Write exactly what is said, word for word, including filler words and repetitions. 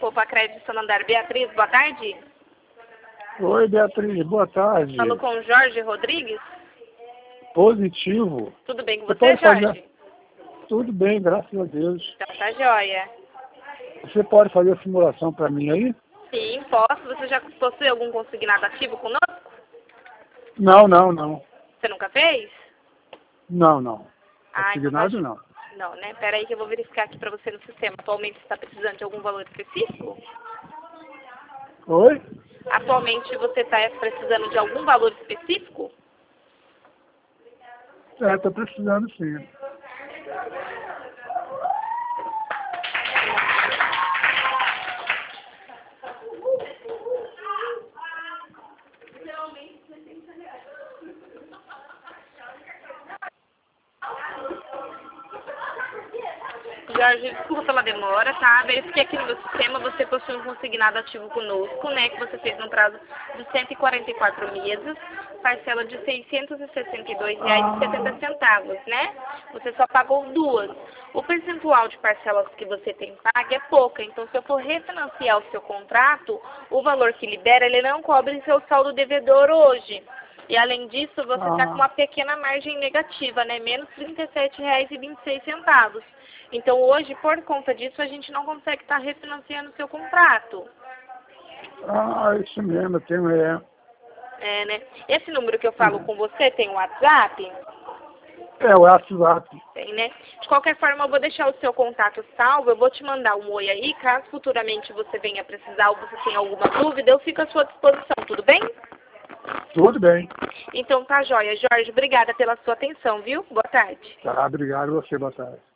Roupa Crédito Santander. Beatriz, boa tarde. Oi, Beatriz, boa tarde. Falou com o Jorge Rodrigues? Positivo. Tudo bem com Você você, pode Jorge? fazer... Tudo bem, graças a Deus. Então tá joia. Você pode fazer a simulação para mim aí? Sim, posso. Você já possui algum consignado ativo conosco? Não, não, não. Você nunca fez? Não, não. Ah, então Consignado tá... não. Não, né? Pera aí que eu vou verificar aqui pra você no sistema. Atualmente você está precisando de algum valor específico? Oi? Atualmente você está precisando de algum valor específico? É, tô precisando sim. Jorge, desculpa pela demora, tá? Verifiquei aqui no meu sistema, você possui um consignado ativo conosco, né? Que você fez no prazo de cento e quarenta e quatro meses, parcela de seiscentos e sessenta e dois reais e setenta centavos, né? Você só pagou duas. O percentual de parcelas que você tem pago é pouca, então se eu for refinanciar o seu contrato, o valor que libera, ele não cobre seu saldo devedor hoje. E além disso, você está com uma pequena margem negativa, né? Menos trinta e sete reais e vinte e seis centavos. Então hoje, por conta disso, a gente não consegue estar refinanciando o seu contrato. Ah, isso mesmo, eu tenho é. É, né? Esse número que eu falo com você tem um WhatsApp? É, o WhatsApp. Tem, né? De qualquer forma, eu vou deixar o seu contato salvo, eu vou te mandar um oi aí, caso futuramente você venha precisar ou você tenha alguma dúvida, eu fico à sua disposição, tudo bem? Tudo bem. Então tá joia. Jorge, obrigada pela sua atenção, viu? Boa tarde. Tá, obrigado a você, boa tarde.